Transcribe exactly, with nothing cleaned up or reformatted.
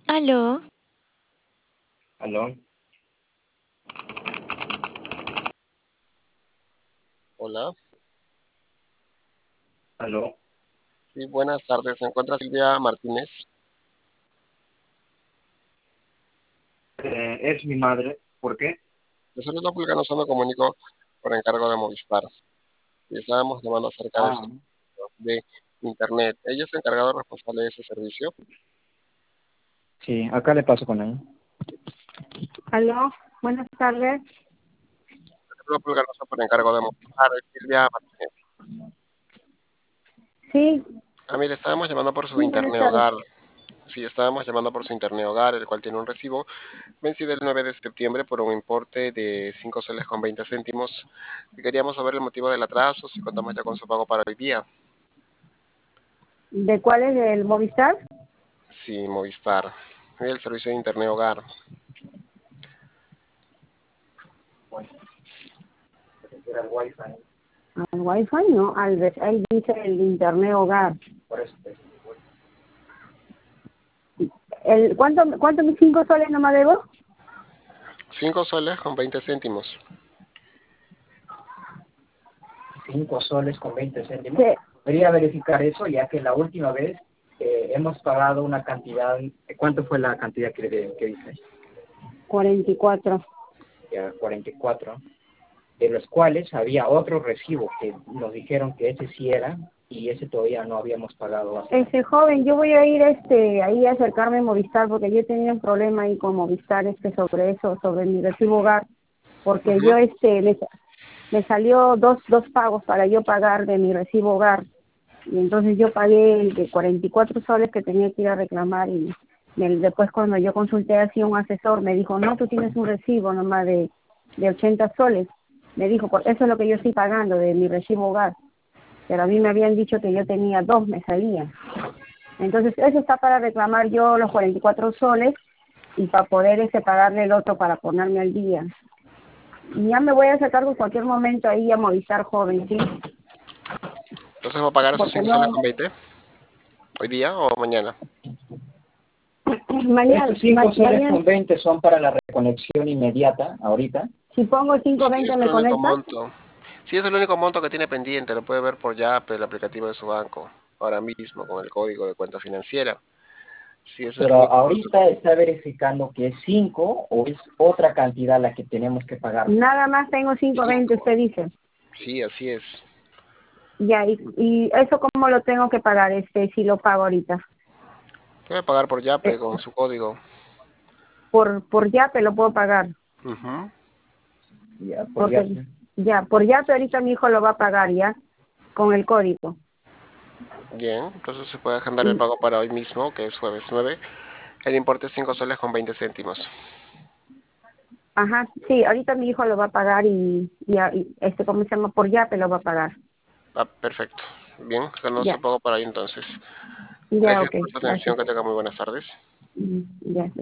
Aló, ¿Aló? Hola, ¿Aló? sí, buenas tardes. ¿Se encuentra Silvia Martínez? Eh, es mi madre. ¿Por qué? De Salud Pública no me comunico por encargo de Movistar. Y estábamos llamando acerca de Ah, su de Internet. ¿Ella es encargada o responsable de ese servicio? sí, acá le paso con él. Aló, buenas tardes. De Salud Pública no por encargo de Movistar. Es Silvia Martínez. Sí, Ah, mire, estábamos llamando por su sí, buenas Internet tardes. Hogar. Sí, estábamos llamando por su Internet Hogar, el cual tiene un recibo vencido el nueve de septiembre por un importe de cinco soles con veinte céntimos. Y queríamos saber el motivo del atraso, si contamos ya con su pago para hoy día. ¿De cuál es el Movistar? Sí, Movistar. Y el servicio de Internet Hogar. Era el wifi. Al Wi-Fi, no, al de- ahí dice el Internet Hogar. Por eso te El, ¿cuánto, ¿Cuánto mis cinco soles nomás debo? Cinco soles con veinte céntimos. cinco soles con veinte céntimos. Sí, Debería verificar eso, ya que la última vez eh, hemos pagado una cantidad. ¿Cuánto fue la cantidad que, que dice? cuarenta y cuatro. Ya, cuarenta y cuatro. De los cuales había otro recibo que nos dijeron que ese sí era, y ese todavía no habíamos pagado. Hasta. Este joven, yo voy a ir este ahí a acercarme a Movistar porque yo tenía un problema ahí con Movistar este sobre eso, sobre mi recibo hogar, porque Ujú. yo este me, me salió dos dos pagos para yo pagar de mi recibo hogar. Y entonces yo pagué el de cuarenta y cuatro soles que tenía que ir a reclamar y me- después cuando yo consulté así a un asesor me dijo, no, tú tienes un recibo nomás de, de ochenta soles. Me dijo, por eso es lo que yo estoy pagando de mi recibo hogar. Pero a mí me habían dicho que yo tenía dos, me salían. Entonces eso está para reclamar yo los cuarenta y cuatro soles y para poder ese pagarle el otro para ponerme al día. Y ya me voy a hacer cargo en cualquier momento ahí a Movistar Joven, ¿sí? Entonces va a pagar esos Porque cinco soles no, con veinte. ¿Hoy día o mañana? mañana, Estos cinco ma- soles mañana, con veinte son para la reconexión inmediata, ahorita. si pongo cinco Sí, veinte es me el único conecta. monto. Sí, es el único monto que tiene pendiente. Lo puede ver por Yape, el aplicativo de su banco. Ahora mismo, con el código de cuenta financiera. Sí, ese es el Pero único monto. ahorita está verificando que es cinco o es otra cantidad la que tenemos que pagar. Nada más tengo cinco veinte, Cinco. usted dice. Sí, así es. Ya, y, y eso cómo lo tengo que pagar, este, si lo pago ahorita. Puede pagar por Yape Eh, con su código. por, por Yape lo puedo pagar. Ujú. Ya, por ya. Porque, ya, por Yape ahorita mi hijo lo va a pagar ya, con el código. Bien, entonces se puede agendar el Y, pago para hoy mismo, que es jueves nueve. El importe es cinco soles con veinte céntimos. ajá, sí, ahorita mi hijo lo va a pagar y, y, a- y, este, ¿cómo se llama? Por Yape lo va a pagar. Ah, perfecto. Bien, agendamos Ya, el pago para hoy entonces. ya, Gracias ok, por su atención, gracias. que tenga muy buenas tardes. Mm, ya.